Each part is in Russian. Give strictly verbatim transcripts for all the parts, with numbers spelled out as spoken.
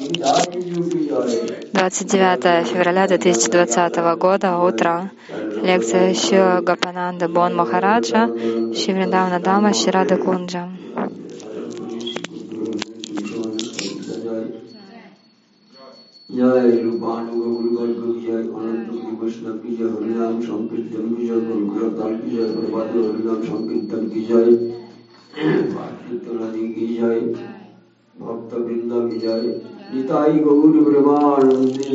двадцать девятое февраля две тысячи двадцатого года, утро. Лекция Шрила Гопананда Бон Махараджа, Шри Вриндавана Дама, Шри Рада Кунджа. जय रूपान गौर गौर की जय अनंत की वैष्णव की जय हरिनाम संकीर्तन की जय गुरुकुलताल की जय प्रभात हरिनाम संकीर्तन की जय कीर्तन नदी की जय भक्त वृंदा की जय निताई गौर ब्रह्मानंदी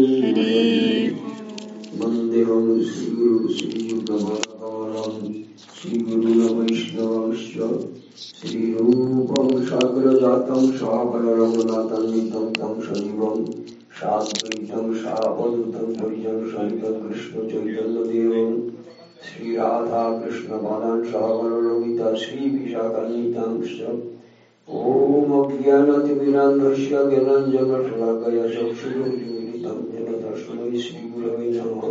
वंदे हम श्री गुरु श्री युग भगवान श्री गुरु वैष्णवंश श्री रूपं सागर जातं सागर रघुनाथं नितं तं सजीवं शाद्वैतं सावधूतं परिजन सहितं कृष्ण चैतन्य देवं श्री राधा कृष्ण पादान सागर रघुता श्री विशाखान्वितांश्च ओम अज्ञानतिमिरान्धस्य ज्ञानाञ्जनशलाकया चक्षुरुन्मीलितं येन तस्मै श्रीगुरवे नमः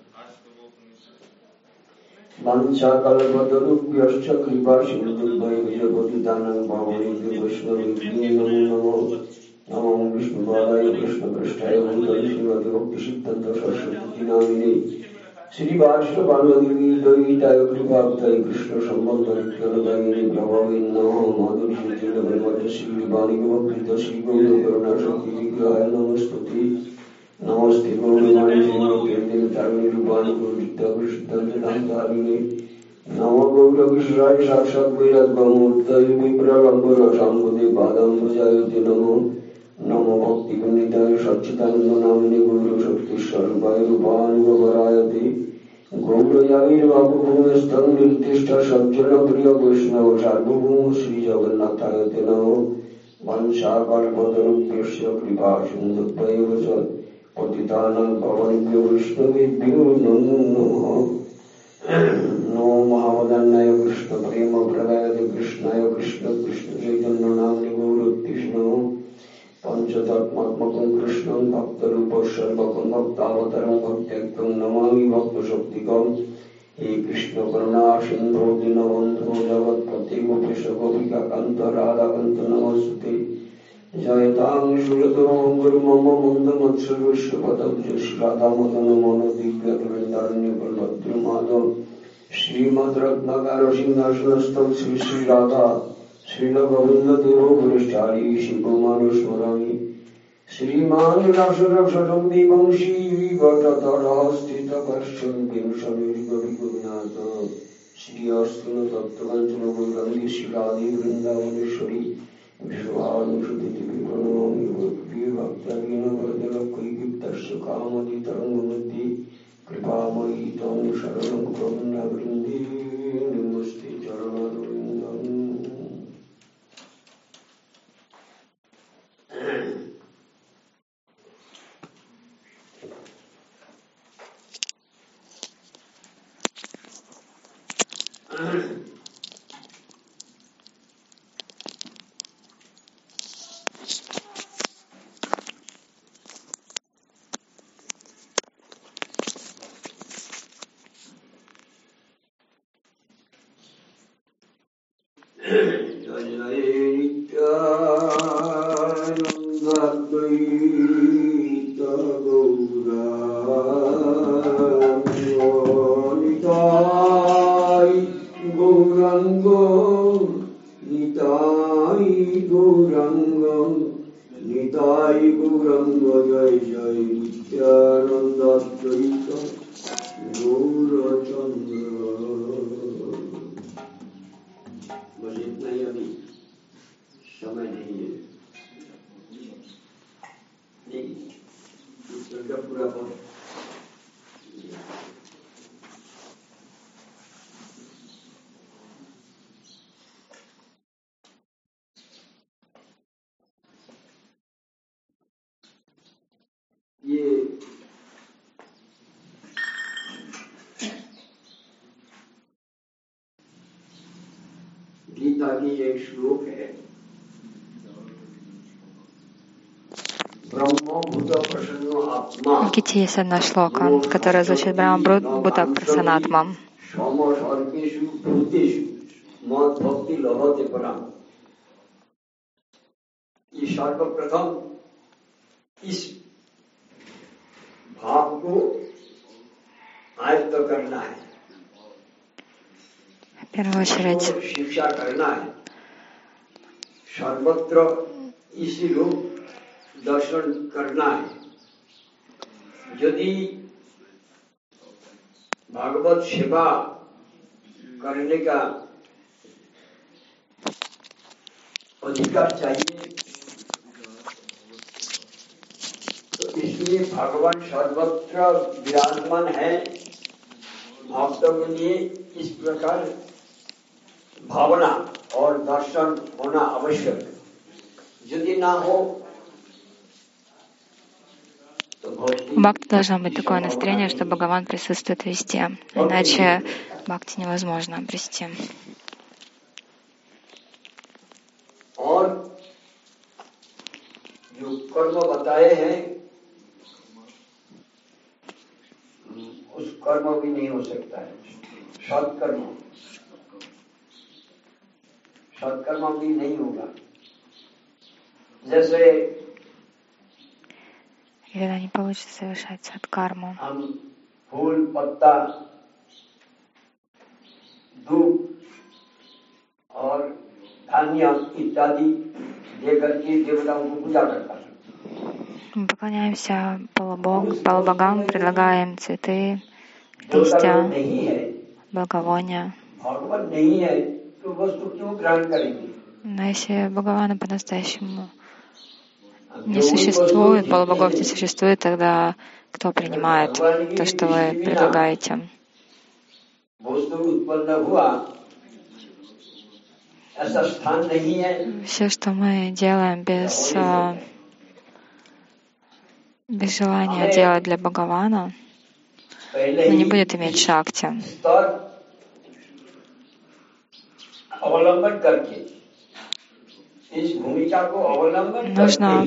वाञ्छाकल्पतरुभ्यश्च कृपासिन्धुभ्यैव पतितानां पावनेभ्यो वैष्णवेभ्यो नमो नमः नमो विष्णुपादाय कृष्णपृष्ठाय भूतले श्रीमते भक्तिसिद्धान्त सरस्वती नामिने श्रीवासवपादादेवी द्वैताय कृपाब्धाय कृष्णसम्बन्धनित्यनुदायिने प्रभवे नमः माधुर्येण वैवस्य श्रीवाणिगमकृत श्रीगौरकरुणाशक्तिविग्रहाय नमस्तुते नमस्ते गौरवाणी श्रीमती रूपाणी गुरुदारिणे नमो गौरविश्राय साक्षात् वैराग्यमूर्तये विप्रलम्बरसाम्बुदे पादाम्बुजायते नमो नमो भक्तिपुनिताय सच्चिदानन्दनामिने गौरशक्तिस्वरूपाय रूपानुगवरायते गौरयाविर्भावभूमिस्थं निर्दिष्ट सज्जनप्रिय वैष्णव सार्वभौम श्रीजगन्नाथायते नमो वंशाकल्पतरुभ्यश्च कृपासिन्धुभ्यैव च पतितानां पावनेभ्यो वैष्णवेभ्यो नमो नमः नमो महावदन्नाय कृष्ण प्रेम प्रदायते कृष्णाय कृष्ण कृष्ण चैतन्य नाम्नि गौरकृष्ण पंचतत्मात्मकं कृष्णं भक्तरूपं सर्वकं भक्तावतारं भक्त्यक्तं नमामि भक्तशक्तिकं हे कृष्ण करुणा सिन्धो दीनबन्धो जगत्पते गोपेश गोपिकान्त राधाकान्त नमस्ते जयतां सुरतों गुरुमम मन्दमत्सर्वस्य पदब्ज श्रीराधामदन मनोदिव्यवृन्दारण्यकल्पद्रुमादं श्रीमद्रत्नाकर सिंहासनस्थं श्री श्रीराधा श्रीलगोविन्ददेवो वरिष्ठारी शिवमानुस्मरामि श्रीमान् रासरक्षरं विवंशी विभटतरः स्थितकर्षं विंशनिर्गविगुणात् श्री अस्तिन तत्त्वकाञ्चन गौराङ्गी श्रीराधे वृन्दावनेश्वरी विश्वानुसुदिति विप्रणमामि भक्तिभक्तविनवरदलकैकीप्तस्य कामदितरङ्गमध्ये कृपामयि तं शरणं करुणावृन्दे नमस्ते चरणारविन्दम् В Гите есть одна шлока, которая звучит Брахма Будда Прасанатмам. इस भाव को आयत्त करना है, В первую очередь, शिक्षा करना है, सर्वत्र इसी रूप दर्शन करना है। यदि भागवत सेवा करने का अधिकार चाहिए तो इसलिए भगवान सर्वत्र विराजमान है, भक्तों के लिए इस प्रकार भावना और दर्शन होना आवश्यक। यदि ना हो у бхакти должно быть такое настроение, что Бхагаван присутствует везде, иначе бхакти невозможно обрести. और जो कर्म बताए हैं उस कर्म भी नहीं हो सकता है, सत्कर्म सत्कर्म भी नहीं होगा। जैसे И тогда не получится совершать садкарму. हम फूल पत्ता धूप और धान्य इत्यादि देकर के देवताओं को पूजा करता है। Мы поклоняемся полубог, полубогам, предлагаем цветы, листья, благовония. भगवान नहीं है तो वस्तु क्यों ग्रहण करेंगे? Но если Бхагавана по-настоящему не существует, полубогов не существует, тогда кто принимает то, что вы предлагаете? Все, что мы делаем без, без желания делать для Бхагавана, но не будет иметь шакти. Нужно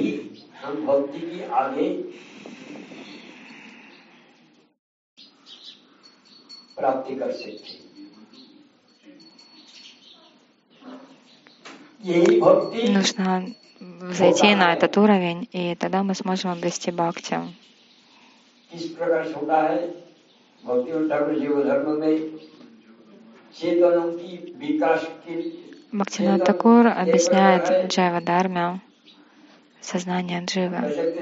Нужно зайти на этот уровень, и тогда мы сможем обрести бхакти. Бхактивинод Такур объясняет в Джайва-дарме сознание дживы.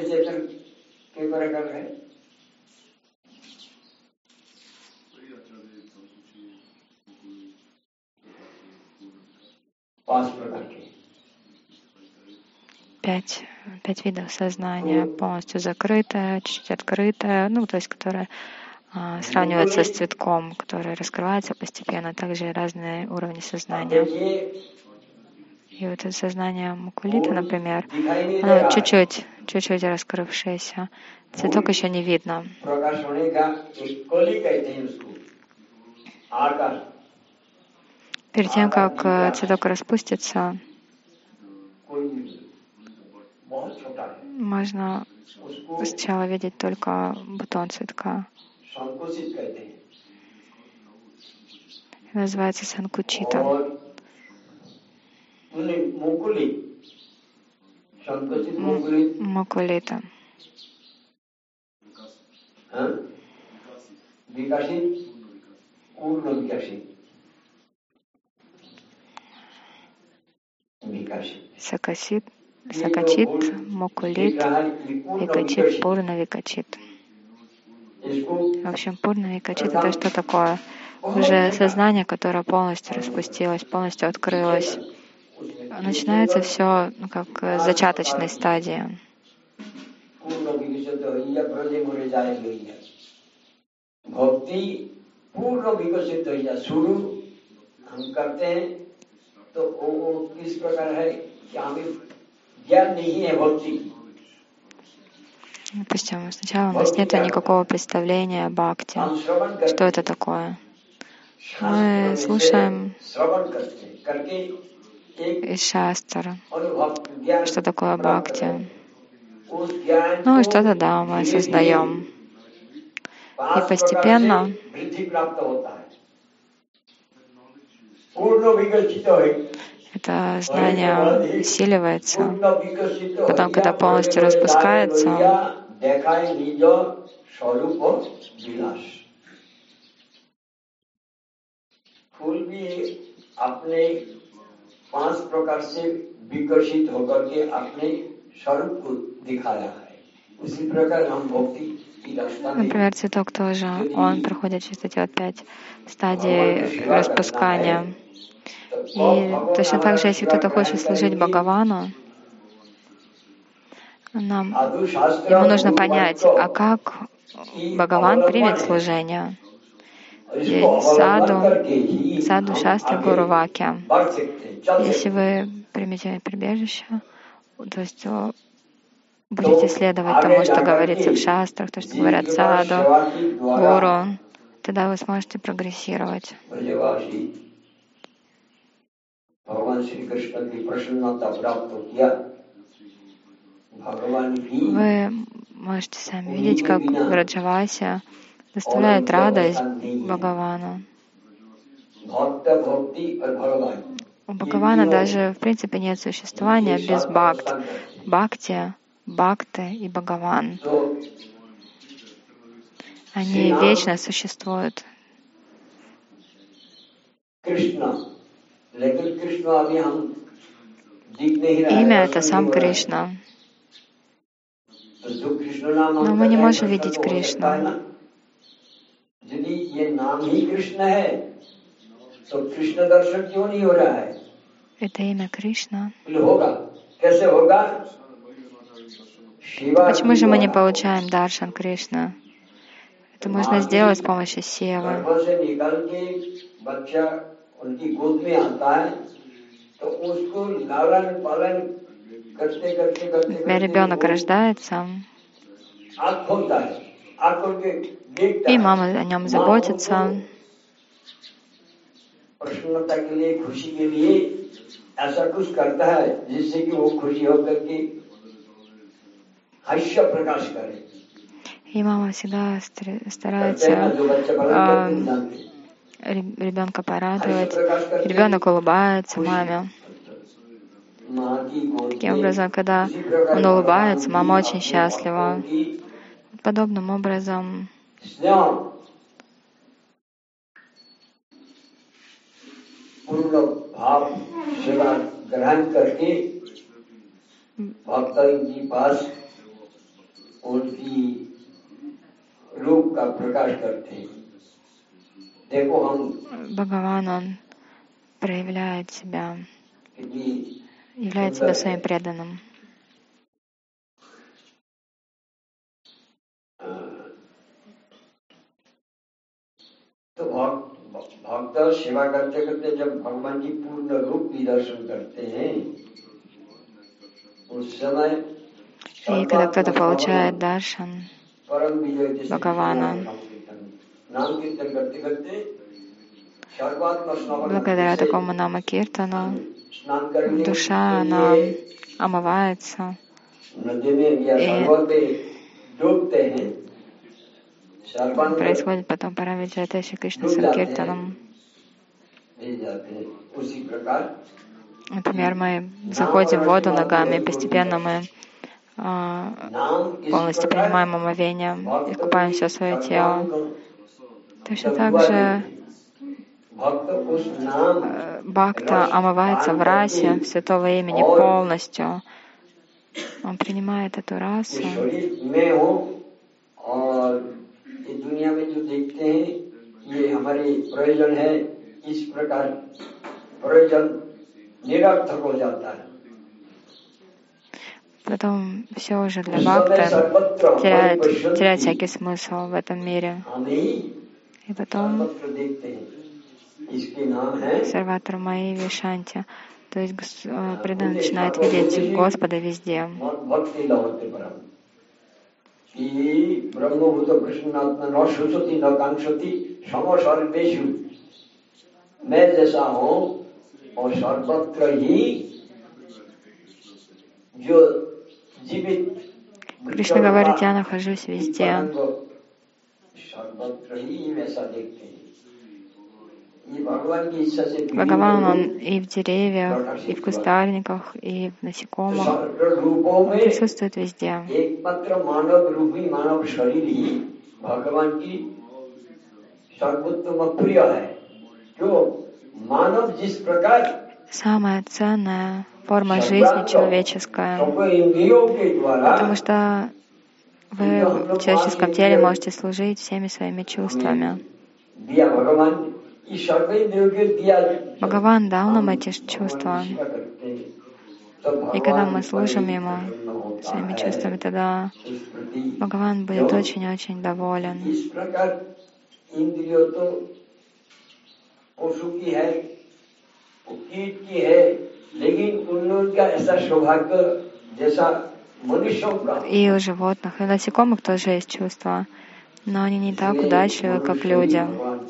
Пять, пять видов сознания: полностью закрытое, чуть-чуть открытое, ну, то есть которое а, сравнивается с цветком, который раскрывается постепенно, также и разные уровни сознания. И вот это сознание мукулита, например, оно чуть-чуть, чуть-чуть раскрывшееся, цветок еще не видно. Перед тем, как цветок распустится, можно сначала видеть только бутон цветка. Называется санкучита. Мукулита. Сакасит, Сакачит, Мукулит, Викачит, Пурна Викачит. В общем, Пурна Викачит — это что такое? Уже сознание, которое полностью распустилось, полностью открылось. Начинается все ну, как с зачаточной стадии. Допустим, сначала у нас нет никакого представления о бхакти. Что это такое? Мы слушаем из шастр, что такое бхакти. Ну и что-то, да, мы осознаем. И постепенно это знание усиливается. Потом, когда полностью распускается, например, цветок тоже, он проходит через эти вот пять стадий распускания. И точно так же, если кто-то хочет служить Бхагавану, нам, ему нужно понять, а как Бхагаван примет служение. Есть саду, саду шастра гуру вакья. Если вы примете прибежище, то есть будете следовать тому, что говорится в шастрах, то, что говорят саду, гуру, тогда вы сможете прогрессировать. Вы можете сами видеть, как Враджаваси доставляет радость Бхагавану. У Бхагавана даже в принципе нет существования без бхакт. Бхакти, бхакты и Бхагаван. Они вечно существуют. Имя — это сам Кришна. Но мы не можем видеть Кришну. Это имя Кришна. Почему же мы не получаем даршан Кришна? Это можно сделать с помощью севы. Когда ребенок рождается, и мама о нем заботится, и мама всегда старается э, ребенка порадовать. Ребенок улыбается маме. Таким образом, когда он улыбается, мама очень счастлива. Подобным образом Бхагаван, он проявляет себя, являет себя своим преданным. И когда кто-то получает даршан Бхагавана, благодаря такому намакиртану душа, она омывается, и происходит потом Парамвиджайатеши Кришна Санкиртанам. Например, мы заходим в воду ногами, постепенно мы э, полностью принимаем омовение и купаем все свое тело. Точно так же э, бхакта омывается в расе святого имени полностью. Он принимает эту расу. Потом все уже для бхакта теряет, теряет всякий смысл в этом мире. И потом Сарватра Майи Вишанти, то есть преданный начинает видеть Господа везде. Кришна говорит, я нахожусь везде. Бхагаван, он и в деревьях, и в кустарниках, и в насекомых. Он присутствует везде. Самая ценная форма жизни человеческая, потому что вы в человеческом теле можете служить всеми своими чувствами. Бхагаван дал нам эти чувства. И когда мы служим Ему своими чувствами, тогда Бхагаван будет очень-очень доволен. И у животных, и у насекомых тоже есть чувства, но они не так удачливы, как люди.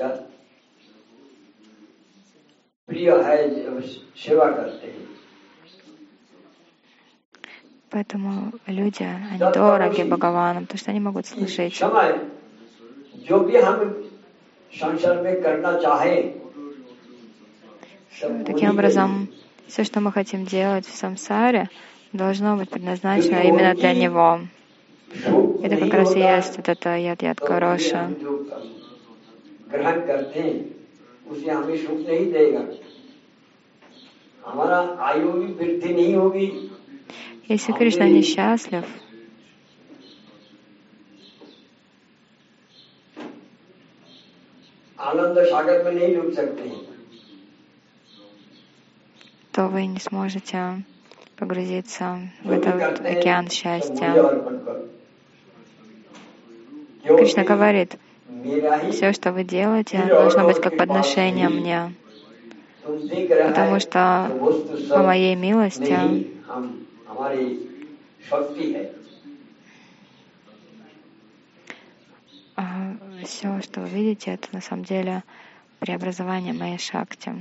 Поэтому люди, они дороги Бхагавану, потому что они могут служить. Таким образом, все, что мы хотим делать в самсаре, должно быть предназначено именно для Него. Это как раз и есть вот это яд-яд короша. Если Кришна несчастлив, то вы не сможете погрузиться в этот океан счастья. Кришна говорит, все, что вы делаете, должно быть как подношение мне, потому что по моей милости все, что вы видите, это на самом деле преобразование моей шакти.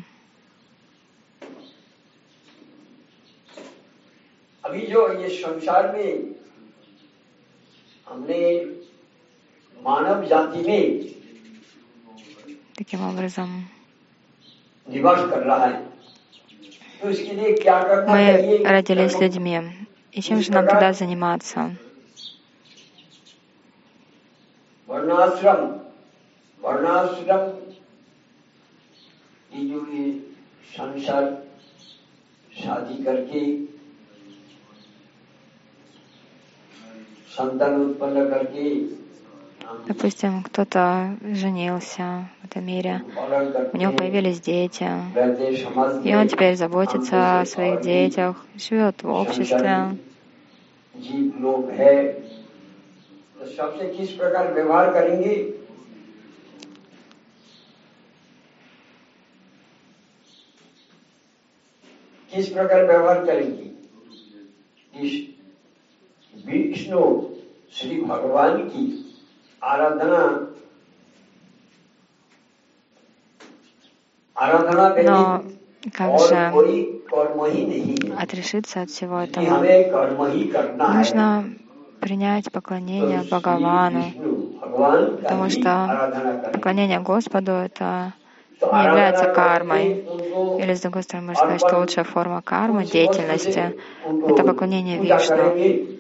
Таким образом, мы родились людьми. И чем же нам тогда заниматься? Допустим, кто-то женился в этом мире, у него появились дети, и он теперь заботится о своих детях, живет в обществе. किस प्रकार व्यवहार करेंगे? विष्णु श्री भगवान की आराधना आराधना Но как же отрешиться от всего этого? Нужно принять поклонение Бхагавану, потому что поклонение Господу — это не является кармой. Или, с другой стороны, можно сказать, что лучшая форма кармы, деятельности — это поклонение Вишну.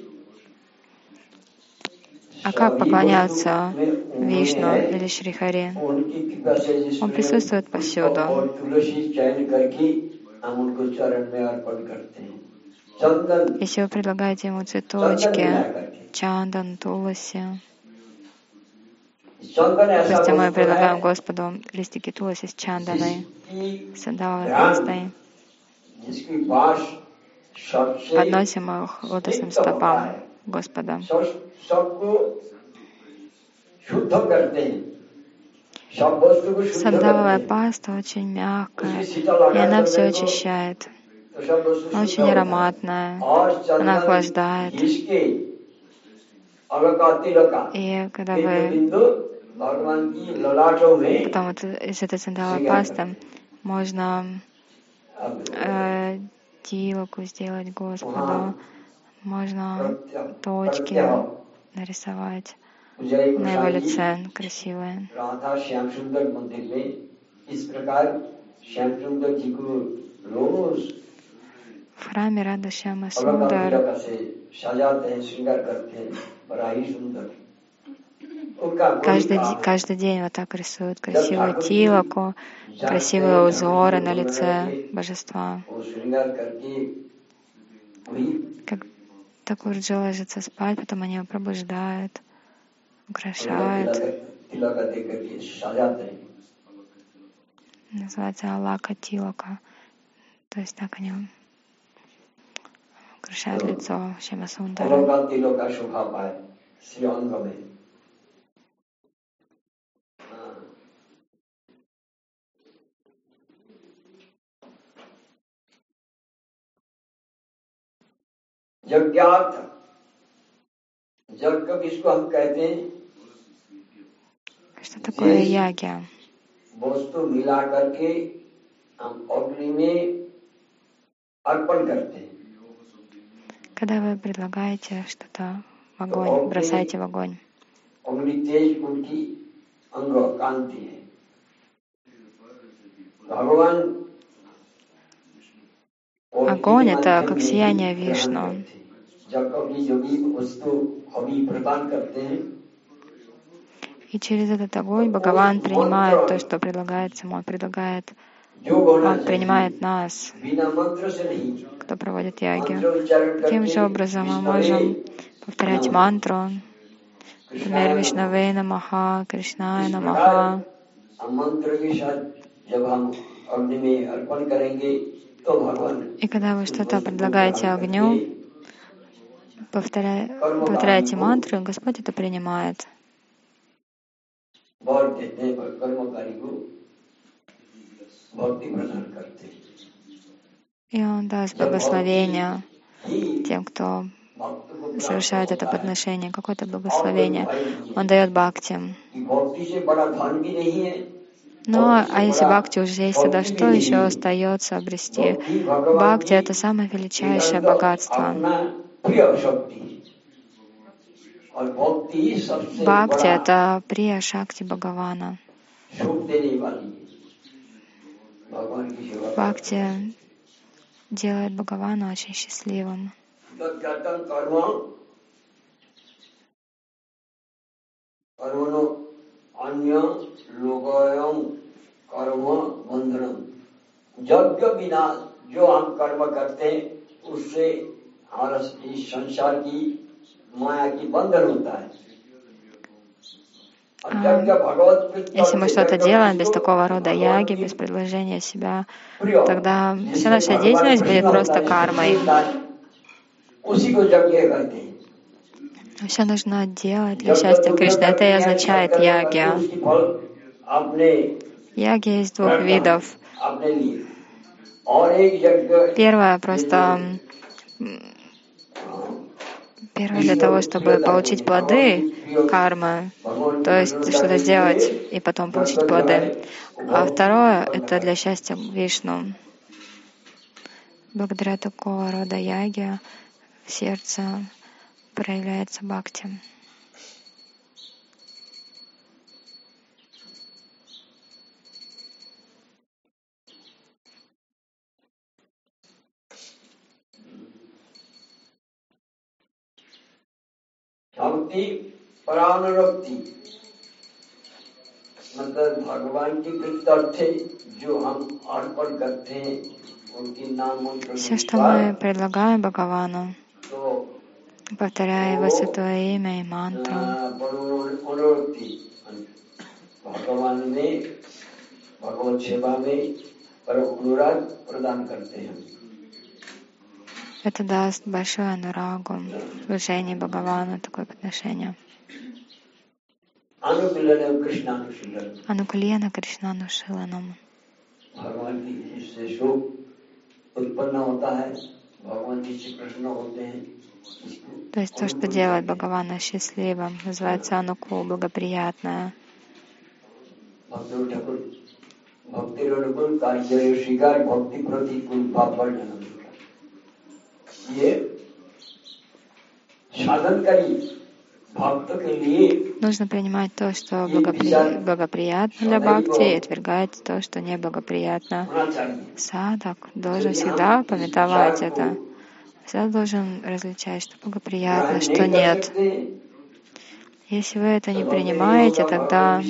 А как поклоняться Вишну или Шри Хари? Он присутствует повсюду. Если вы предлагаете ему цветочки, чандан, туласи, допустим, мы предлагаем Господу листики туласи с чанданой, с сандаловой пастой, подносим их лотосным стопам Господа. Сандаловая паста очень мягкая, и она все очищает. Она очень ароматная, она охлаждает. И когда вы потом вот из этой сандаловой пасты можно э, тилоку сделать Господу, можно точки нарисовать на его лице красивые. В храме Рада Шьяма Сундар каждый, каждый день вот так рисуют красивую тилаку, красивые узоры на лице божества. Как Такурджи ложится спать, потом они его пробуждают, украшают. Называется Алака Тилака. То есть так они украшают лицо Шьяма Сундара. यज्ञार्थ यज्ञ किसको हम कहते हैं? Что такое ягья? वस्तु मिला करके हम अग्नि में अर्पण करते हैं. Когда вы предлагаете что-то в огонь, бросаете в огонь. अग्नि तेज उनकी अंग कांति है. भगवान Огонь — это как сияние Вишну. И через этот огонь Бхагаван принимает то, что предлагается ему. Он предлагает, он принимает нас, кто проводит ягью. Таким же образом мы можем повторять мантру, например, Вишнаве Намаха, Кришная Намаха. И когда вы что-то предлагаете огню, повторяя, повторяете мантру, Господь это принимает. И Он даст благословение тем, кто совершает это подношение, какое-то благословение. Он дает бхакти. Ну, а если бхакти уже есть, тогда что еще остается обрести? Бхакти — это самое величайшее богатство. Бхакти — это прия шакти Бхагавана. Бхакти делает Бхагавана очень счастливым. यज्ञ बिना जो हम कर्म करते हैं उससे हमारा इस संसार की माया की बंधन होता है. Если мы что-то делаем без такого рода яги, без предложения себя, тогда вся наша деятельность будет просто кармой. Все нужно делать для счастья Кришны. Это и означает ягья. Ягья есть двух видов. Первое просто Первое для того, чтобы получить плоды кармы, то есть что-то сделать и потом получить плоды. А второе — это для счастья Вишну. Благодаря такого рода яге в сердце проявляется бхакти. भक्ति परानुरक्ति मतलब भगवान की कृत्य जो हम अर्पण करते हैं उनकी नाम मंत्र. Все, что мы предлагаем Бхагавану, повторяя Его святое имя и мантру, भगवान में भगवत सेवा में परम अनुराग प्रदान करते हैं. это даст большую анурагу в служении Бхагавану, такое подношение. Анукулена Кришнану Шиланам. То есть то, что делает Бхагавана счастливым, называется анукул, благоприятное. ये साधन करी Нужно принимать то, что благопри... благоприятно для бхакти, и отвергать то, что неблагоприятно. Садхак должен всегда памятовать это. Всегда должен различать, что благоприятно, что нет. Если вы это не принимаете, тогда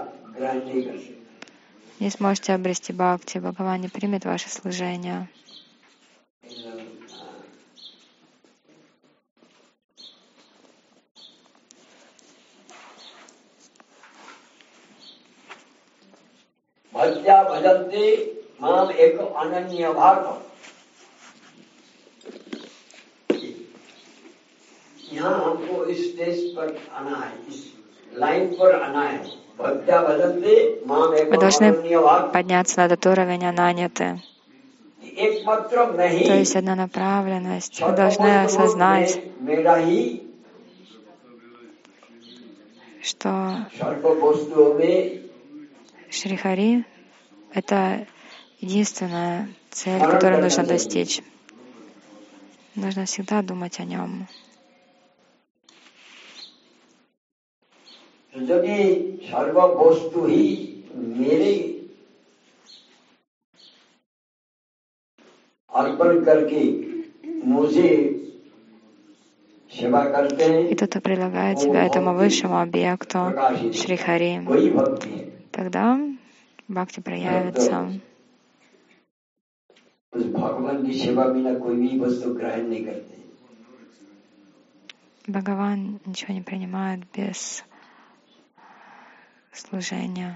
не сможете обрести бхакти. Бхагаван не примет ваше служение. भज्या भजन्ते माम एक अनन्य भाव। यहाँ हमको इस स्टेज पर आना है, इस लाइन पर आना है। भज्या भजन्ते माम एक Вы должны अनन्य भाव। подняться на этот уровень ананяты. एकमात्र मैं ही То есть одна направленность. Вы должны осознать, मेरा ही что सर्व वस्तुओं में Шри Хари — это единственная цель, которую нужно достичь. Нужно всегда думать о нем. यदि सर्व वस्तु ही मेरे अर्पण करके मुझे सेवा करते हैं, И кто-то предлагает себя этому высшему объекту Шри Хари, वही भक्ति है। тогда бхакти проявится. उस भगवान की सेवा बिना कोई भी वस्तु ग्रहण नहीं करते। Бхагаван ничего не принимает без служения.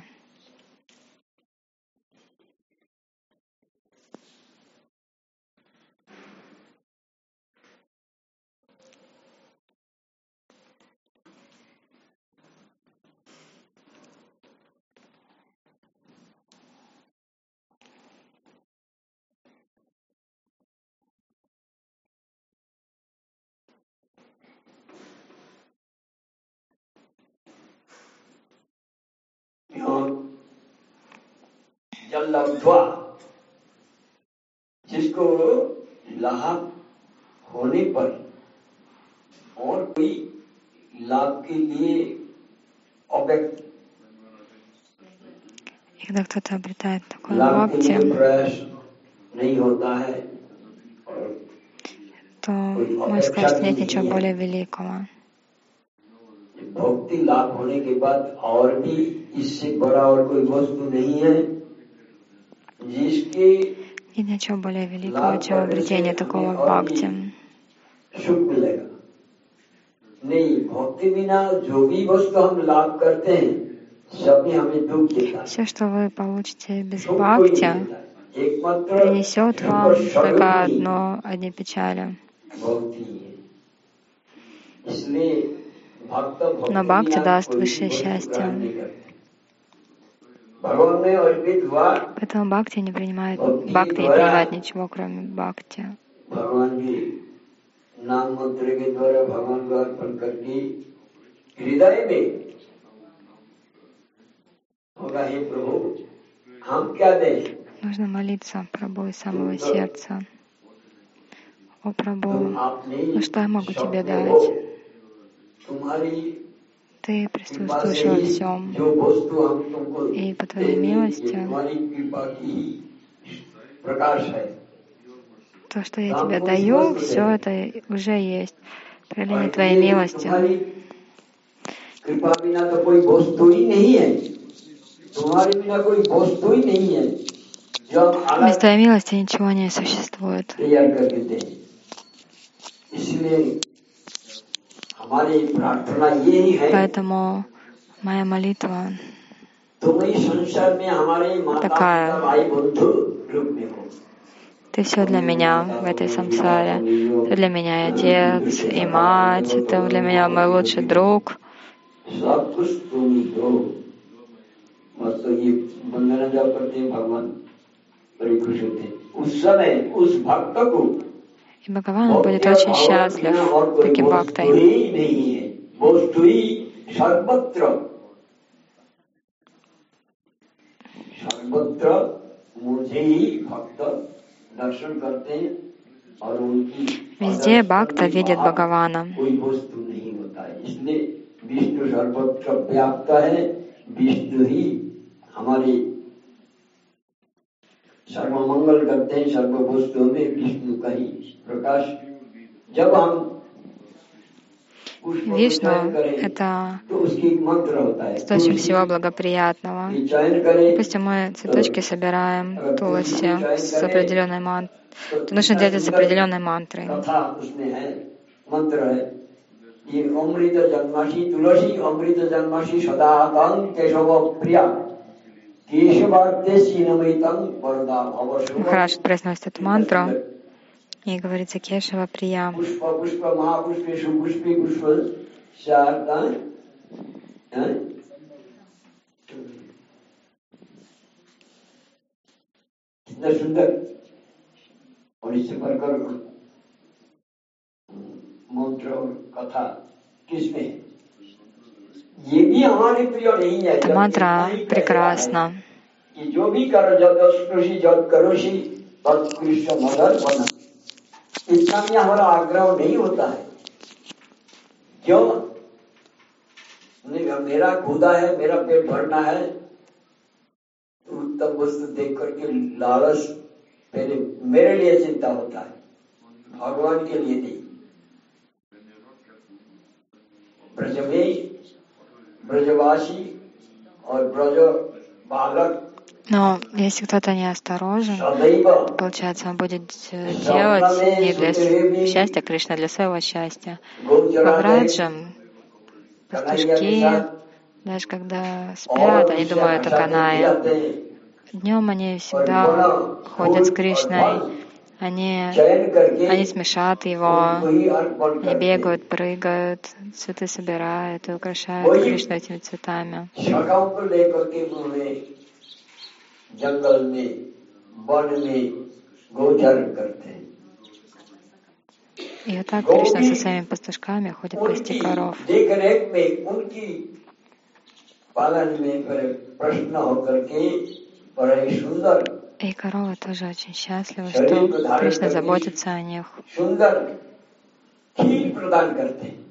जल लब्ध्वा, जिसको लाभ होने पर और कोई लाभ के लिए अव्यक्त И когда кто-то обретает такое लाभ के लिए бхакти, प्रयास नहीं होता है, то можно сказать, что нет ничего более великого. भक्ति लाभ होने के बाद और भी इससे बड़ा और कोई वस्तु नहीं है जिसके Нет ничего более великого, чем обретение такого бхакти. सुख मिलेगा। नहीं, भक्ति बिना जो भी वस्तु हम लाभ करते हैं सब में हमें दुख देता है। Все, что вы получите без бхакти, принесет вам только одно, одни печали. Но бхакти даст высшее счастье. Поэтому бхакти не принимает, бхакти не принимает ничего, кроме бхакти. Нужно молиться Прабху из самого сердца. О Прабху, ну что я могу тебе дать? Ты присутствуешь во всем, и по Твоей милости то, что я тебе даю, все это уже есть. Проявление Твоей милости. Без Твоей милости ничего не существует. Поэтому моя молитва такая. Ты все для меня в этой самсаре. Ты для меня и отец, и мать. Ты для меня мой лучший друг. И Бхагаван будет очень счастлив таким бхактой. Везде бхакта видит Бхагавана. होता है। इसलिए विष्णु सर्वत्र व्याप्त है, विष्णु ही हमारे सर्वमंगल करते हैं, सर्व वस्तुओं में विष्णु का ही प्रकाश। जब हम Вишну — это источник всего благоприятного. Допустим, мы цветочки собираем, туласи, с определенной мантрой. То нужно делать с определенной мантрой. Хорошо произносит эту мантру. И говорится Кешава Прия. Эта мантра прекрасна. इतना भी हमारा आग्रह नहीं होता है। क्यों? मेरा खुदा है, मेरा पेट भरना है, उत्तम वस्तु देख करके लालच पहले मेरे लिए चिंता होता है, भगवान के लिए नहीं। ब्रज में ब्रजवासी और ब्रज बालक. Но если кто-то неосторожен, получается, он будет делать не для счастья Кришны, а для своего счастья. Ваграджам, пастушки, даже когда спят, они думают о Канае. Днем они всегда ходят с Кришной, они, они смешат его, они бегают, прыгают, цветы собирают и украшают Кришну этими цветами. जंगल में, वन में गोचर करते हैं. И вот так Кришна со своими пастушками ходит пасти коров. देख-रेख में उनकी पालन में प्रश्न होकर के बड़े सुंदर. И коровы тоже очень счастливы, что Кришна заботится о них. सुंदर खीर प्रदान करते हैं.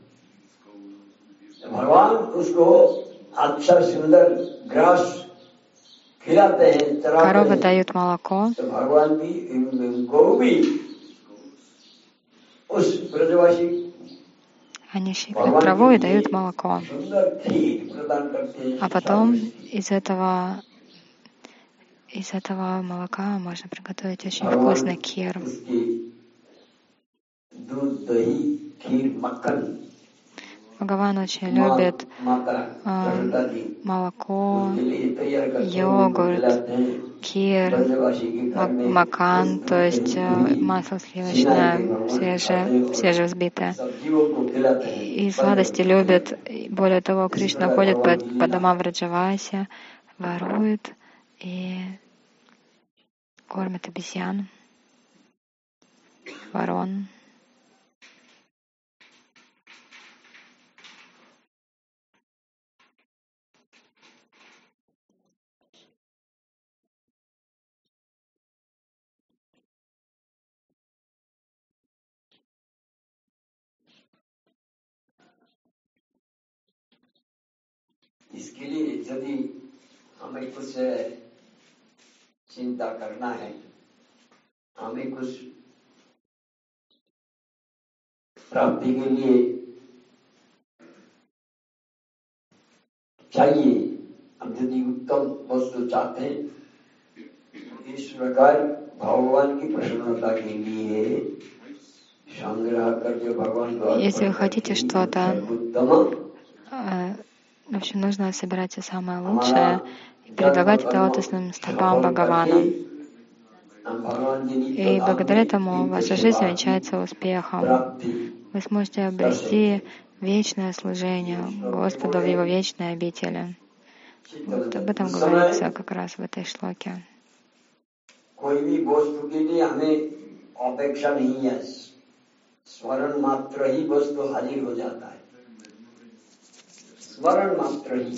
भगवान उसको अच्छा सुंदर ग्रास. Коровы дают молоко. Они щиплют траву и дают молоко. А потом из этого, из этого молока можно приготовить очень вкусный кир. Бхагаван очень любит э, молоко, йогурт, кир, макан, то есть э, масло сливочное, свежее, свежевзбитое. И сладости любит. Более того, Кришна ходит по, по домам Враджаваси, ворует и кормит обезьян, ворон. इसके लिए यदि हमें कुछ चिंता करना है, हमें कुछ प्राप्ति के लिए चाहिए, हम यदि उत्तम वस्तु चाहते हैं, इस प्रकार भगवान की प्रसन्नता के लिए संग्रह करके भगवान को. Если вы хотите что-то, в общем, нужно собирать все самое лучшее и предлагать это лотосным стопам Бхагавана. И благодаря этому ваша жизнь венчается успехом. Вы сможете обрести вечное служение Господу в Его вечной обители. Вот об этом говорится как раз в этой шлоке. स्मरण मात्र ही वस्तु हाजिर हो जाता है. स्मरण मात्र ही.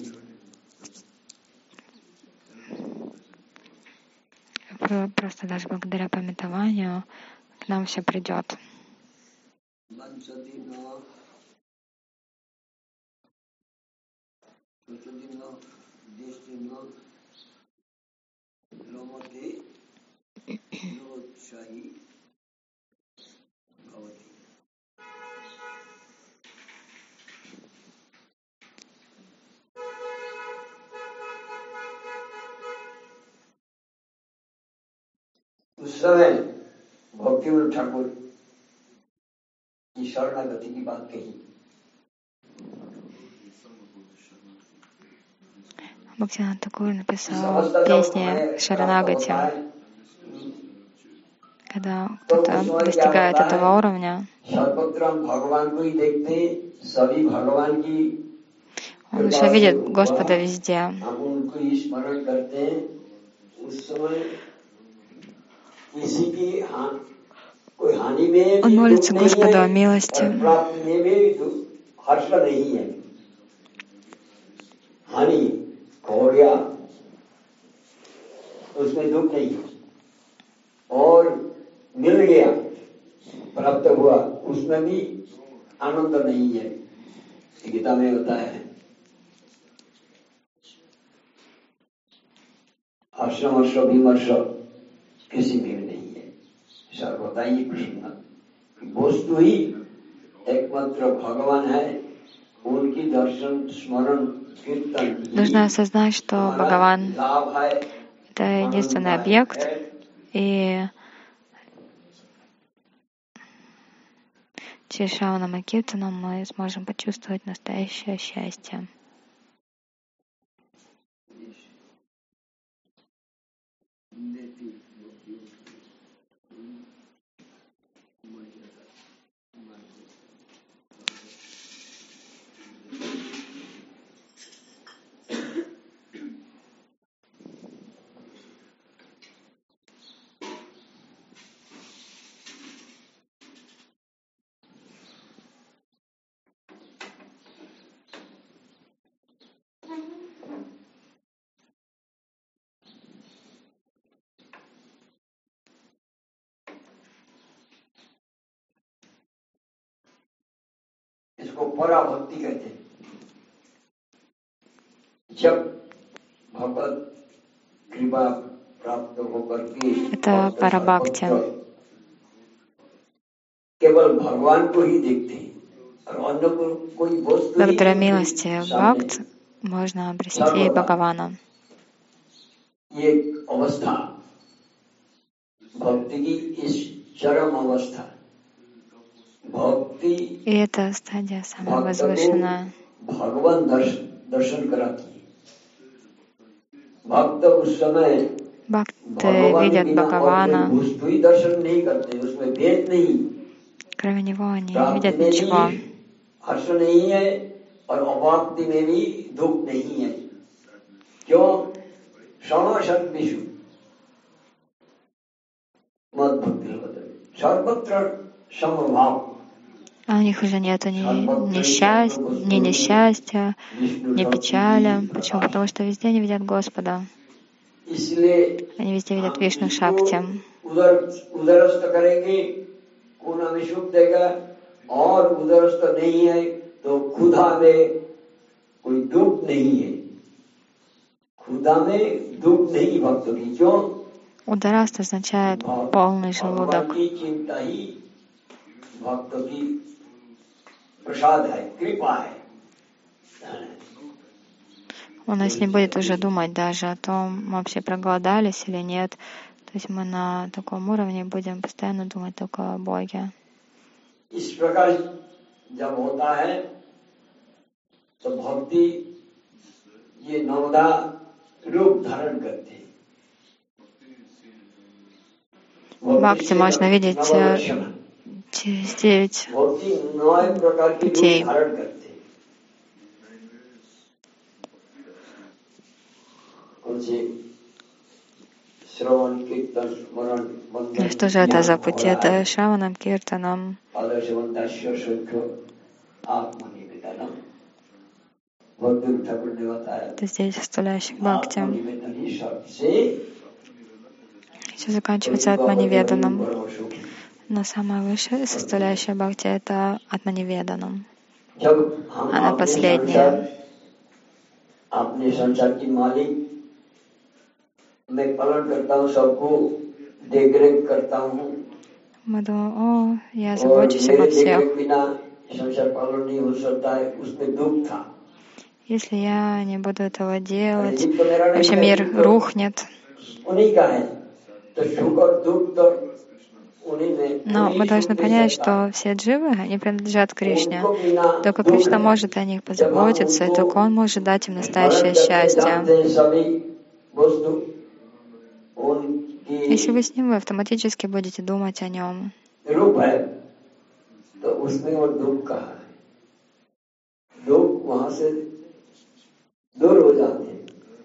Просто даже благодаря памятованию к нам все придет. उस समय भक्तिविनोद ठाकुर की शरणागति की बात कही। Бхактивинода Такур написал песни Шаранагати. Когда кто-то достигает этого уровня, он уже видит Господа везде. Он молится Господу о милости. उसमें दुख नहीं है और मिल गया प्राप्त हुआ उसमें भी आनंद नहीं है। गीता में होता है हर्षमर्ष विमर्श किसी में भी नहीं है। सर्वदा ही प्रसन्न वस्तु ही एकमात्र भगवान है। उनकी दर्शन स्मरण कीर्तन। Нужно осознать, что Бхагаван — это единственный объект, и через Шраванам и Киртанам мы сможем почувствовать настоящее счастье. इसको पराभक्ति कहते हैं। जब भगवत कृपा प्राप्त होकर के Это парабхакти. केवल भगवान को ही देखते हैं और अन्य को कोई वस्तु। Благодаря милости Бхакт можно обрести Бхагавана. ये अवस्था भक्ति की इस चरम अवस्था भक्ति। И эта стадия самая возвышенная. भगवान दर्शन दर्शन कराती है। भक्त उस समय Бхакты видят Бхагавана. वस्तु ही दर्शन नहीं करते, उसमें भेद नहीं। Кроме него они не видят ничего. हर्ष नहीं है और अभक्ति में भी दुख नहीं है। क्यों? समासद विषु मद भक्ति सर्वत्र समभाव। А у них уже нету ни несчастья, ни несчастья, ни печали. Почему? Потому что везде они видят Господа. Они везде видят Вишну Шакти. उदरस्थ करेंगे कोना में सुख देगा और उदरस्थ नहीं है तो खुदा में कोई दुख नहीं है। खुदा में दुख नहीं भक्तों की। क्यों? Удараст означает полный желудок. चिंता ही भक्तों की प्रसाद है, कृपा है। Он если не будет уже думать даже о том, мы вообще проголодались или нет. То есть мы на таком уровне будем постоянно думать только о Боге. इस प्रकार जब होता है तो भक्ति ये नवदा रूप धारण करते हैं। Бхакти можно видеть через девять путей. И что же это за пути? Это Шраванам, Киртанам. Это здесь составляющих Бхакти. Все заканчивается Атманиведанам. Но самая высшая составляющая Бхакти — это Атманиведанам. Она последняя. अपने संसार की मालिक मैं पालन करता हूँ, सबको देख रेख करता हूँ. Мы думаем: о, я और забочусь обо मेरे देख всех. रेख बिना संसार पालन नहीं हो सकता है, उसमें दुख था. Если я не буду этого делать, जीव तो मेरा नहीं вообще है, мир जीव तो рухнет. उन्हीं का है. तो सुख और दुख तो उन्हीं में, Но мы उन्हीं должны सुख दे понять, सकता है. что все дживы, они принадлежат Кришне. उनको बिना Только दुख Кришна है. может о них जब हम позаботиться, и उनको только Он может дать им स्मरण настоящее करके जानते счастье. हैं सभी वस्तु उनकी Если вы с Ним, вы автоматически будете думать о Нем. रूप है, तो उसमें वो दुख कहा है. दुख वहां से दूर हो जाते हैं.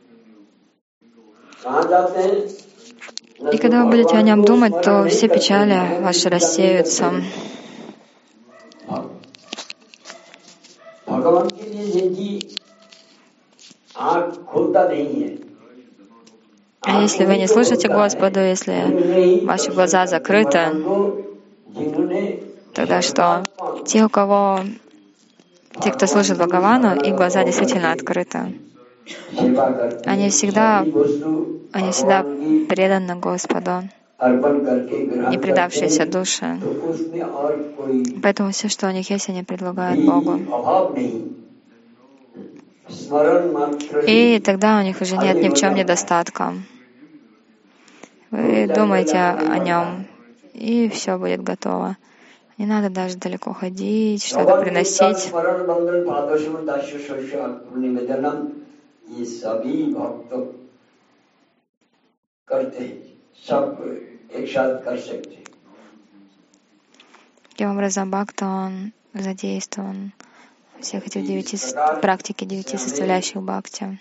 कहाँ जाते हैं? И когда вы будете о Нем думать, то все печали ваши рассеются. भगवान के लिए जिनकी आँख खुलता नहीं है. А если вы не слушаете Господу, если ваши глаза закрыты, тогда что? Те, у кого, те, кто служит Бхагавану, их глаза действительно открыты. Они всегда, они всегда преданы Господу, не предавшиеся души. Поэтому все, что у них есть, они предлагают Богу. И тогда у них уже нет ни в чем недостатка. Вы думаете о Нем, и все будет готово. Не надо даже далеко ходить, что-то приносить. Таким образом, Бхакта, он задействован в всех этих девяти практике девяти составляющих Бхакти.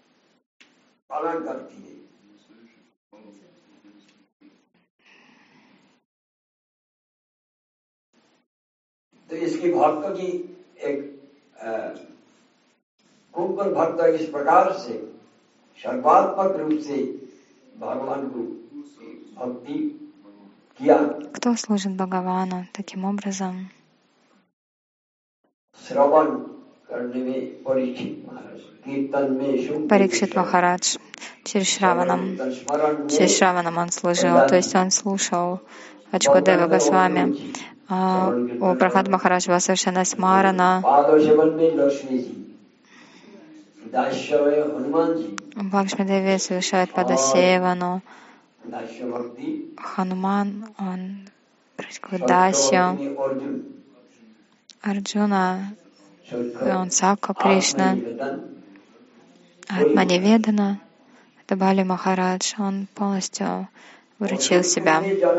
तो इसकी भक्त की एक कुंभन भक्त इस प्रकार से सर्वात्मक रूप से भगवान को भक्ति किया. Кто служит Бхагавану таким образом? श्रवण करने में परीक्षित महाराज, कीर्तन में शुभ Парикшит Махарадж через Шраванам. Через Шраванам он служил, то есть он слушал Ачукадева Госвами. А у Прахлад Махарадж была совершенно смарана. Лакшми-деви совершает Падасевану. Хануман, он практикует Дасью. Арджуна, он Сакха Кришна. Атманиведана, это Бали Махарадж, он полностью вручил себя.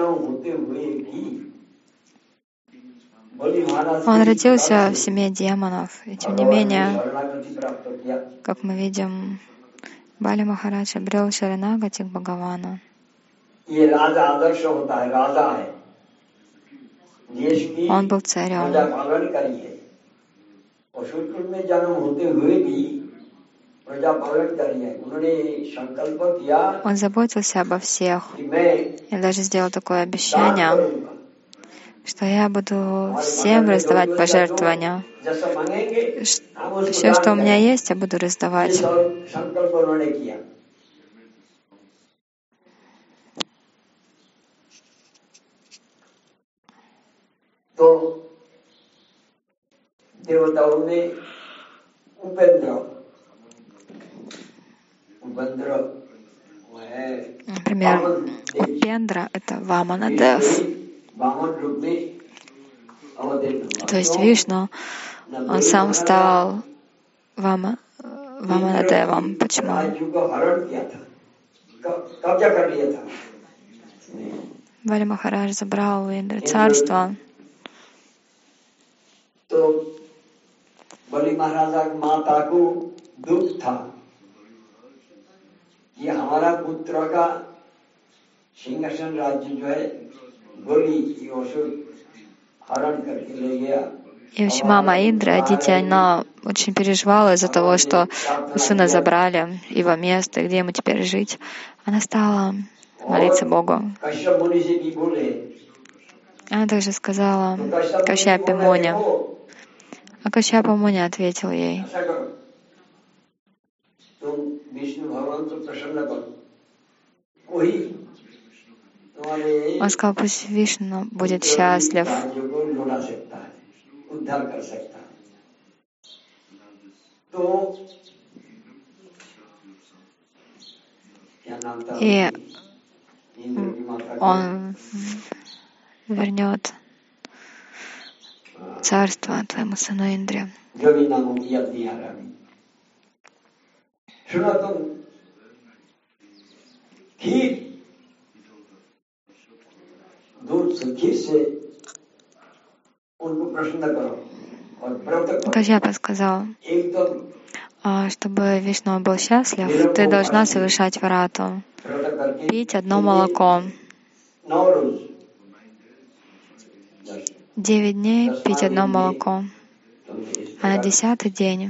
Он родился в семье демонов, и тем не менее, как мы видим, Бали Махарадж обрел Шаранагати к Бхагавану. Он был царем. Он заботился обо всех и даже сделал такое обещание, что я буду всем раздавать пожертвования. Все, что у меня есть, я буду раздавать. Например, Упендра — это Ваманадев. То есть Вишну, он сам стал Вама, Ваманадевом. Почему? Бали Махарадж забрал у Индры царство. बलि महाराजा की माता को दुख था कि हमारा पुत्र का सिंहासन राज्य जो है बलि की असुर हरण करके ले गया. И вообще мама Индры, Адити, она очень переживала из-за того, что у сына забрали его место, где ему теперь жить. Она стала молиться Богу. Она также сказала Кашьяпе Муни. А Кашьяпа Муни ответил ей: Он сказал, пусть Вишну будет счастлив. И он вернет царство твоему сыну Индре. Кашьяпа сказал, чтобы Вишну был счастлив, ты должна совершать врату, пить одно молоко. Девять дней пить одно молоко, а на десятый день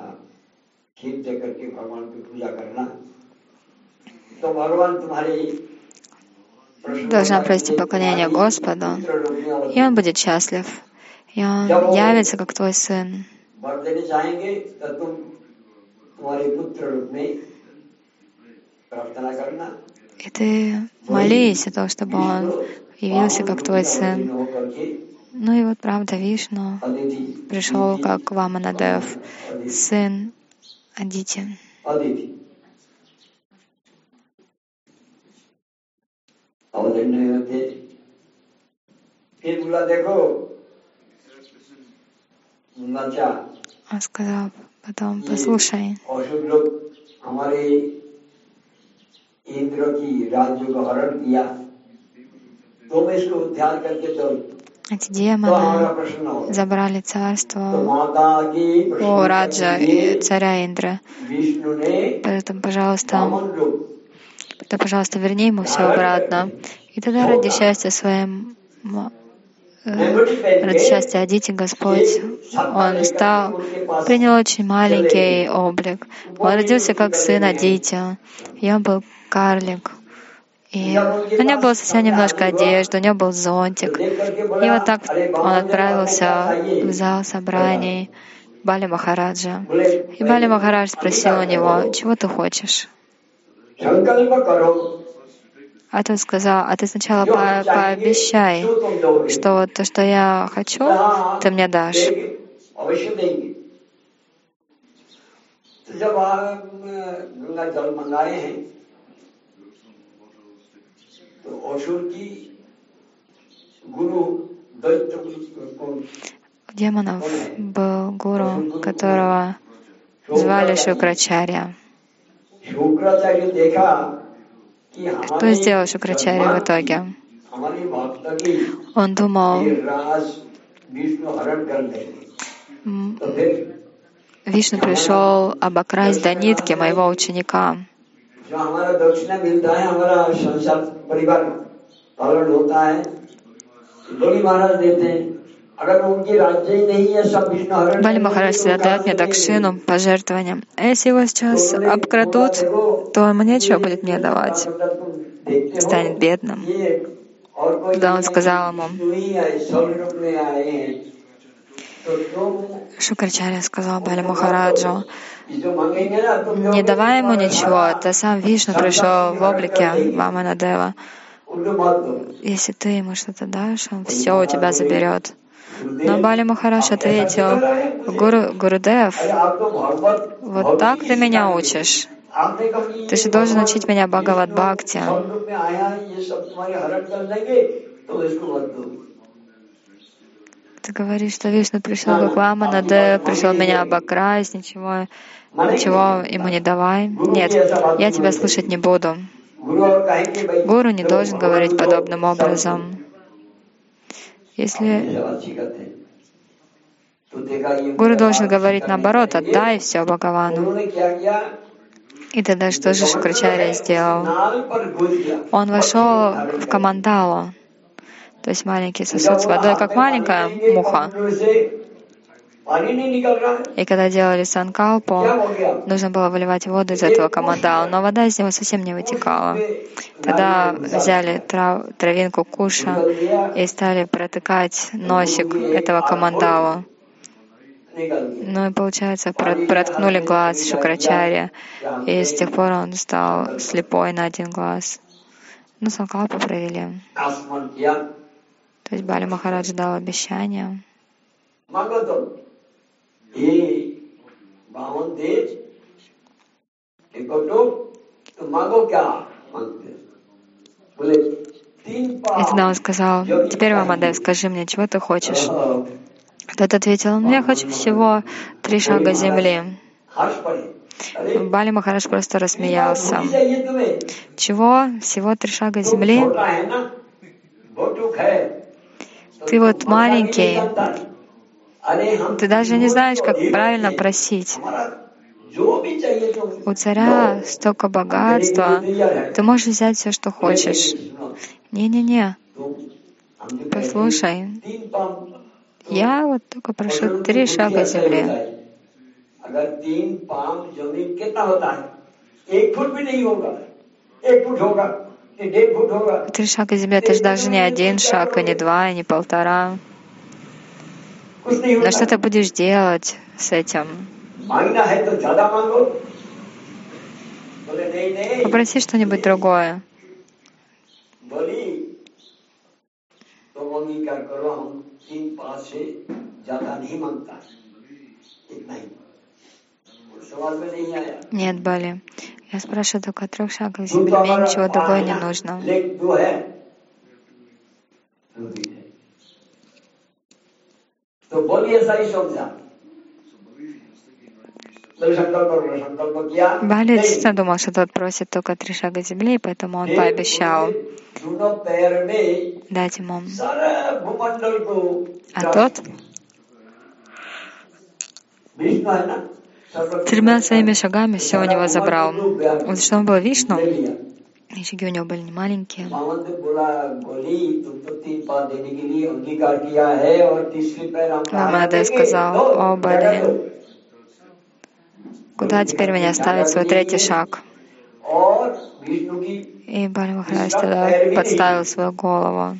должна провести поклонение Господу, и Он будет счастлив, и Он явится как твой сын. И ты молись о том, чтобы Он явился как твой сын. Ну и вот правда, Вишну пришел как Ваманадев, сын Адити. Он сказал потом, послушай, эти демоны забрали царство у Раджа и царя Индры. Поэтому, пожалуйста, то, пожалуйста, верни ему все обратно. И тогда ради счастья своим, ради счастья Адити, Господь, он стал, принял очень маленький облик. Он родился как сын Адити. И он был карлик. И у него было совсем немножко одежды, у него был зонтик. И вот так он отправился в зал собраний Бали Махараджа. И Бали Махарадж спросил у него, чего ты хочешь? А тот сказал, а ты сначала по пообещай, что вот то, что я хочу, ты мне дашь. У демонов был гуру, которого звали Шукрачарья. Что сделал Шукрачарья в итоге? Он думал, Вишну пришел обокрасть до нитки моего ученика. Бали Махарадж всегда дает мне дакшину, пожертвованием. А если его сейчас обкрадут, то ему нечего будет мне давать. Станет бедным. Тогда он сказал ему, Шукрачарья сказал Бали Махараджу, не давай ему ничего, это сам Вишну пришел в облике Ваманадева. Если ты ему что-то дашь, он все у тебя заберет. Но Бали Махарадж ответил, Гуру, Гурудев, вот так ты меня учишь. Ты же должен учить меня Бхагавад Бхакти. Ты говоришь, что Вишну пришел как Ваманадев, пришел меня обокрасть, ничего, ничего ему не давай. Нет, я тебя слушать не буду. Гуру не должен говорить подобным образом. Если Гуру должен говорить наоборот, отдай все Бхагавану. И тогда что же Шукрачарья сделал? Он вошел в камандалу, то есть маленький сосуд с водой, как маленькая муха. И когда делали санкалпу, нужно было выливать воду из этого камандала, но вода из него совсем не вытекала. Тогда взяли трав, травинку куша и стали протыкать носик этого камандала. Ну и получается, проткнули глаз Шукрачарья, и с тех пор он стал слепой на один глаз. Ну, санкалпу провели. То есть Бали Махарадж дал обещание. И тогда он сказал: теперь, Вамадев, скажи мне, чего ты хочешь? Тот ответил: ну, я хочу всего три шага земли. Бали Махарадж просто рассмеялся. Чего? Всего три шага земли? Ты вот маленький, ты даже не знаешь, как правильно просить. У царя столько богатства, ты можешь взять все, что хочешь. Не-не-не, послушай, я вот только прошу три шага земли. Три шага земли — это же даже не один шаг, и не два, и не полтора. Но что ты будешь делать с этим? Попроси что-нибудь другое. Нет, Бали. Я спрашиваю только о трех шагах земли. Мне ничего другого не нужно. Бали действительно думал, что тот просит только три шага земли, поэтому он пообещал дать ему. А тот тремя своими шагами все у него забрал. Вот что он был Вишну, и шаги у него были не маленькие. Вамадев сказал: о, Бали, куда теперь мне оставить свой третий шаг? И Бали Махарадж тогда подставил свою голову.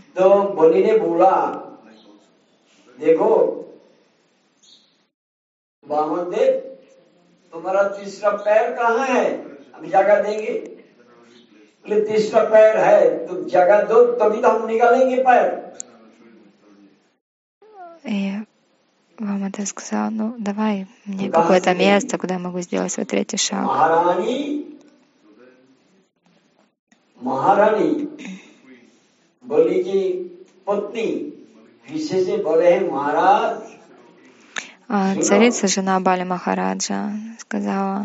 तुम्हारा तीसरा पैर कहाँ है? हम जगह देंगे। बोले तीसरा पैर है, तुम जगह दो तभी तो हम निकालेंगे पैर। И Вамадев сказал: ну давай мне какое-то место, куда я могу сделать свой третий шаг. Махарани, Махарани, बोली कि पत्नी पीछे से बोले हैं महाराज. Царица, жена Бали Махараджа, сказала: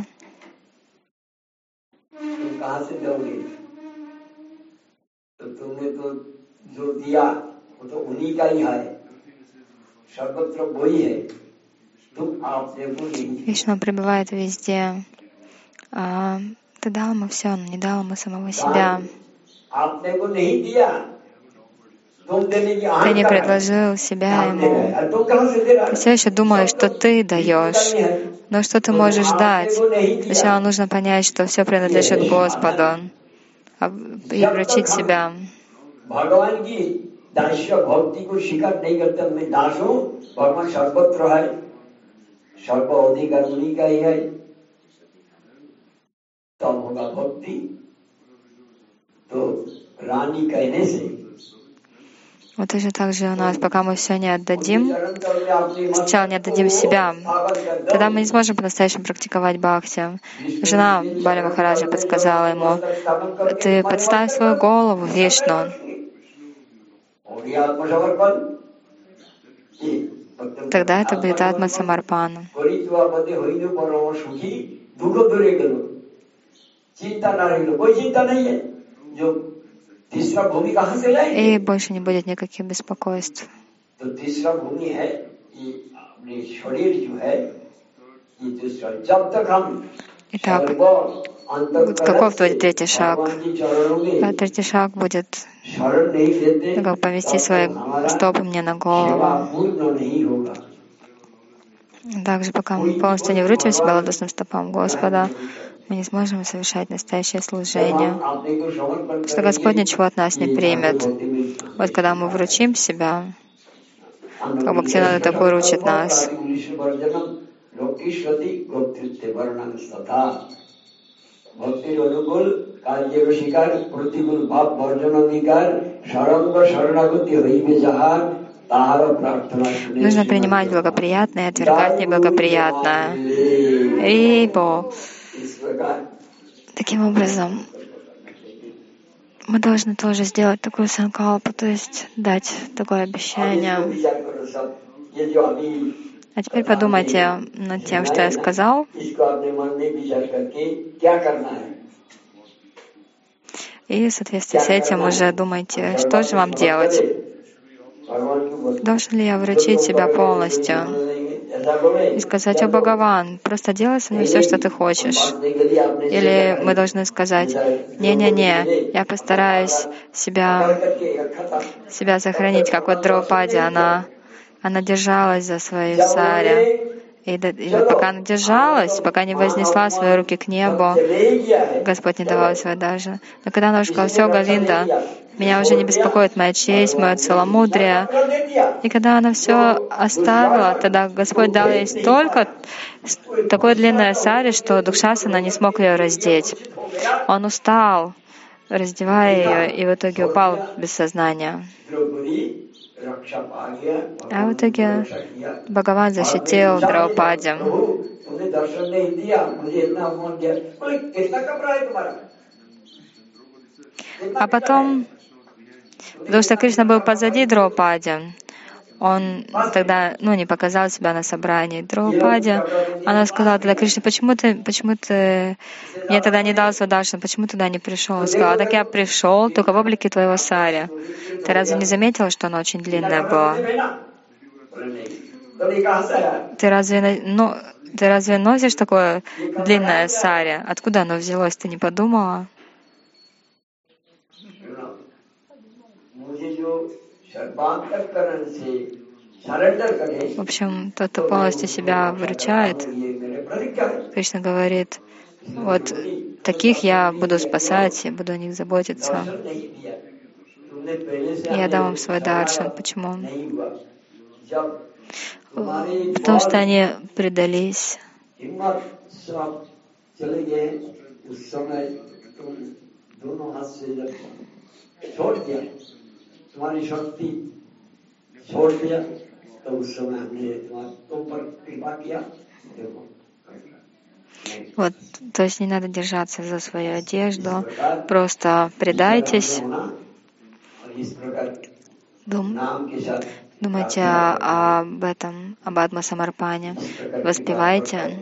Вишну пребывает везде. А, ты дал ему все, но не дал ему самого себя. Ты не предложил себя ему. Ты все еще думаешь, что ты даешь. Но что ты можешь дать? Сначала нужно понять, что все принадлежит Господу, и вручить себя. Вот точно так же у нас, пока мы все не отдадим, сначала не отдадим себя, тогда мы не сможем по-настоящему практиковать бхакти. Жена Бали Махараджа подсказала ему: ты подставь свою голову Вишну. Тогда это будет атма самарпана. И больше не будет никаких беспокойств. Итак, каков твой третий шаг? Третий шаг будет как повести свои стопы мне на голову. Также, пока мы полностью не вручим себя лотосным стопам Господа, мы не сможем совершать настоящее служение, что Господь ничего от нас не примет. Вот когда мы вручим себя, как Бхактивинода Тхакур учит нас. Нужно принимать благоприятное и отвергать неблагоприятное. Рибо. Таким образом, мы должны тоже сделать такую санкалпу, то есть дать такое обещание. А теперь подумайте над тем, что я сказал. И в соответствии с этим уже думайте, что же вам делать. Должен ли я вручить себя полностью и сказать: «О, Бхагаван, просто делай со мной все, что ты хочешь». Или мы должны сказать: «Не-не-не, я постараюсь себя, себя сохранить, как вот Драупади, она, она держалась за свою сари». И, и пока она держалась, пока не вознесла свои руки к небу, Господь не давал своей даже. Но когда она уже сказала: «Все, Говинда, меня уже не беспокоит моя честь, мое целомудрие». И когда она все оставила, тогда Господь дал ей столько, такое длинное сари, что Дукшасана не смог ее раздеть. Он устал, раздевая ее, и в итоге упал без сознания. А в итоге Бхагаван защитил Драупади. А потом, потому что Кришна был позади Драупади, он тогда, ну, не показал себя на собрании. Драупади, она сказала тогда: «Кришна, почему ты, почему ты мне тогда не дал свадаршан, почему тогда не пришел?» Он сказал: «Так я пришел, только в облике твоего сари. Ты разве не заметила, что оно очень длинное было? Ты разве, ну, ты разве носишь такое длинное сари? Откуда оно взялось? Ты не подумала?» В общем, тот, кто полностью себя выручает, Кришна говорит: «Вот таких я буду спасать, я буду о них заботиться. И я дам вам свой даршан». Почему? Потому что они предались. Вот, то есть не надо держаться за свою одежду, просто предайтесь, дум, думайте о, об этом, об Атма Самарпане, воспевайте,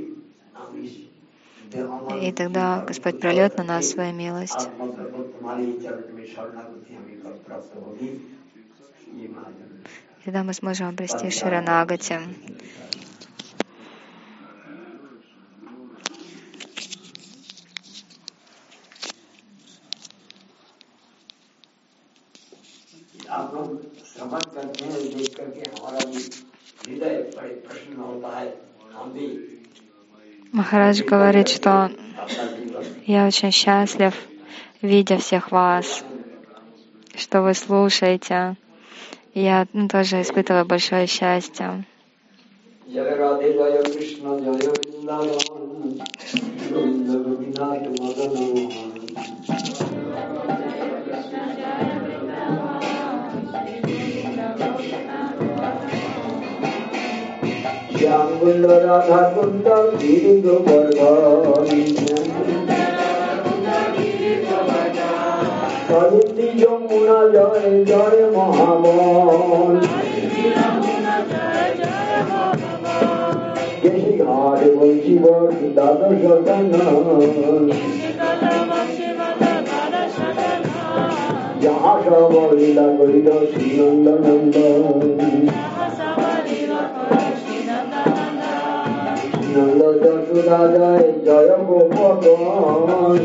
и тогда Господь прольет на нас свою милость. И тогда мы сможем обрести Шаранагати. Махарадж говорит, что я очень счастлив, видя всех вас, что вы слушаете. Я, ну, тоже испытываю большое счастье. Sarudi Yamuna Jaya Jaya Mahamon Keshi Ghare Vanshivar Dada Shatanan Yaha Shavalila Garida Srinanda Nandan Nanda Jashoda Jaya Jaya Gopalan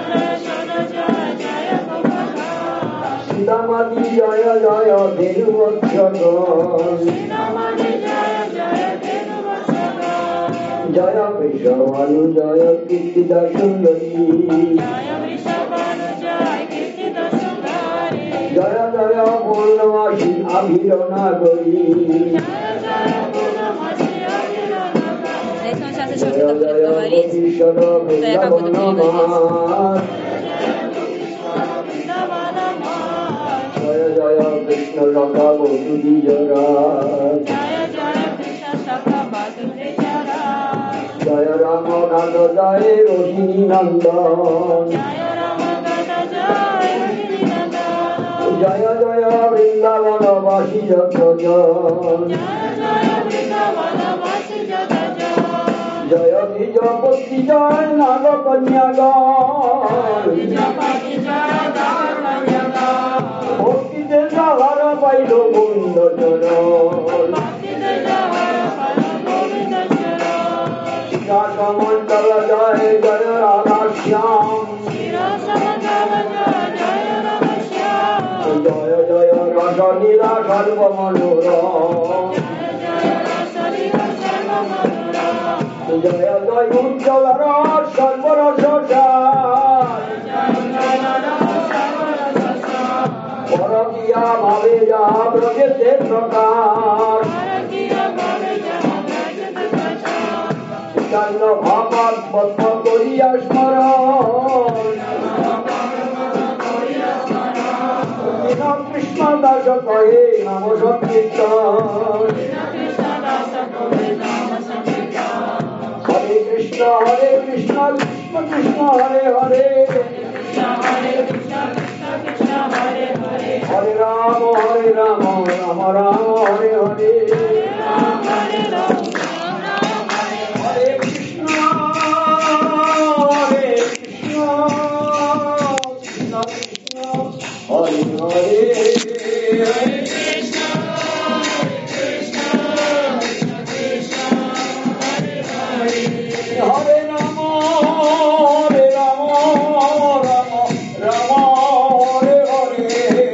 Sidamati Jaya Jaya Dhenu Vatshagan Jaya Vrishabhanu Jaya Kirtida Sundari Jaya Jaya Purnavashi আভিরনা করি জয় জয় গোপীশ্বর বৃন্দাবন জয় জয় কৃষ্ণ সখা বধূরি জরা জয় রাম নাথ জয় রোহিণী নন্দন জয় জয় বৃন্দাবনবাসী যতজন জয় বীজপতি জয় নাগ কন্যাগণ ভক্তিতে সাহার পাইল গোবিন্দ চরণ মন্ডল জয় জয় রাধা শ্যাম জয় জয় রস লীলা সর্বমনোরম জয় জয় উজ্জ্বল রস সর্বরস পরকিয়া ভাবে যা প্রজেতে প্রকার চন্ন ভাবাত পদ্ম করিয়া স্মরণ কৃষ্ণ দাস কহে নাম সংকীর্তন হরে কৃষ্ণ হরে কৃষ্ণ কৃষ্ণ কৃষ্ণ হরে হরে হরে রাম হরে রাম রাম রাম হরে হরে হরে কৃষ্ণ হরে কৃষ্ণ কৃষ্ণ কৃষ্ণ হরে হরে হরে রাম হরে রাম রাম রাম হরে হরে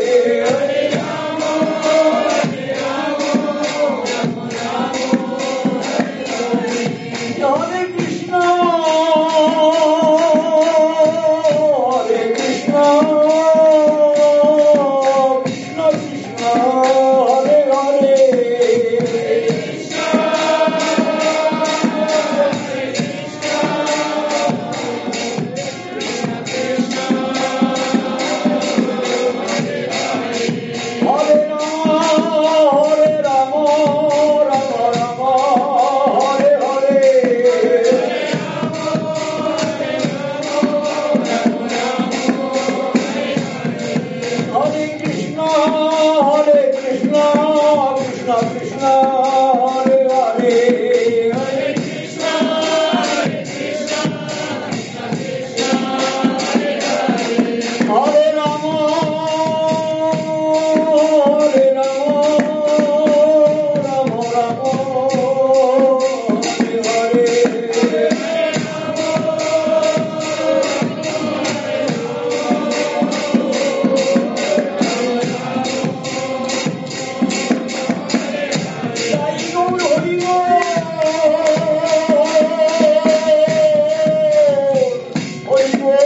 হরে কৃষ্ণ হরে কৃষ্ণ কৃষ্ণ কৃষ্ণ হরে হরে হরে রাম হরে রাম রাম রাম হরে হরে হরে কৃষ্ণ হরে কৃষ্ণ কৃষ্ণ কৃষ্ণ হরে হরে হরে রাম হরে রাম রাম রাম হরে হরে জয় গৌর হরি বল হরি বল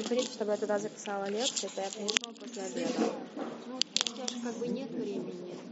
хотите, чтобы я туда записала лекции, то я приеду после обеда. Ну, сейчас как бы нет времени.